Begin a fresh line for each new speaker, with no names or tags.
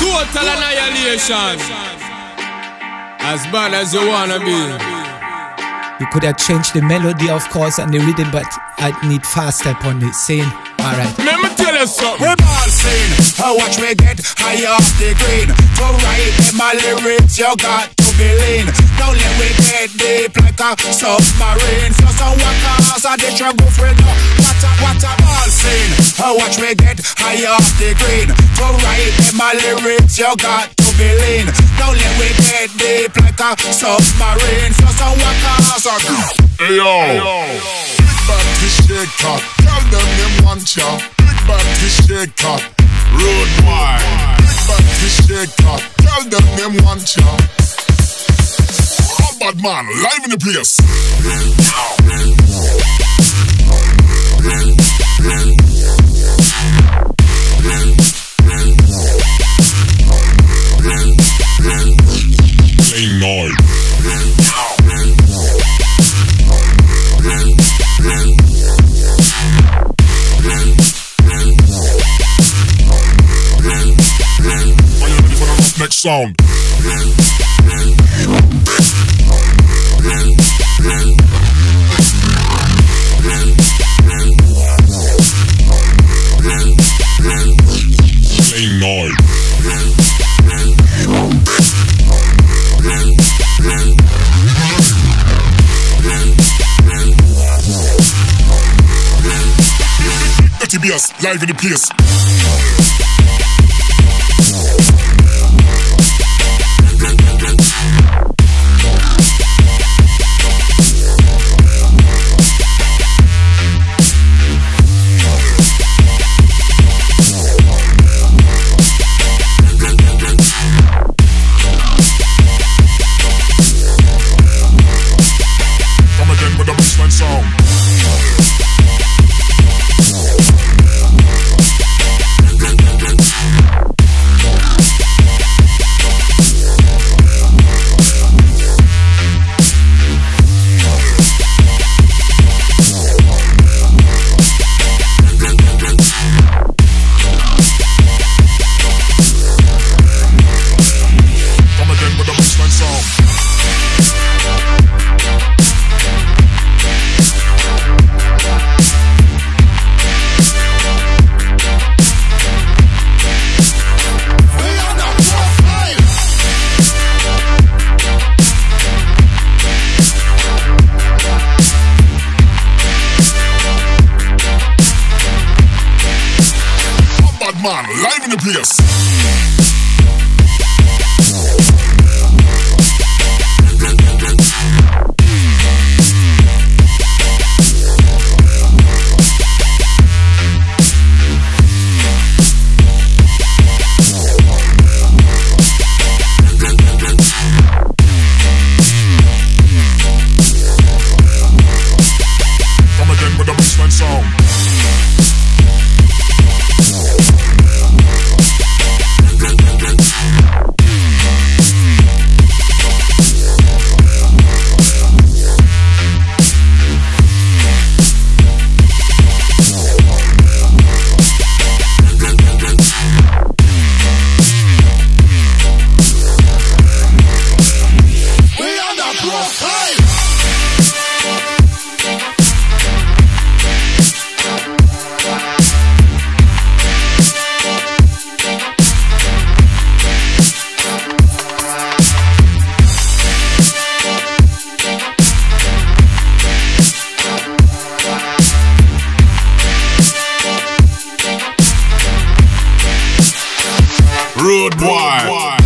Total annihilation. As bad as you wanna be.
You could have changed the melody, of course, and the rhythm, but I need fast step on the scene. Alright.
Let me tell you something.
We're all seen. Watch me get high off the green. To write in my lyrics, you got to be lean. Don't let me get deep like a submarine. So some walkers are the trouble with no. What a ball scene. Watch me get high off the green. To write in my lyrics, you got to be lean. Don't let me get deep like a submarine. So some walkers are good.
Hey yo. Big bad shaker. Tell them want ya. Big bad shaker. Road boy. Big bad shaker. Tell them want ya. All bad man live in the place. Ain't noise. Next sound. Ain't noise. TBS live in the place. Man, live in the place. Come again with the bassline sound. Rude boy.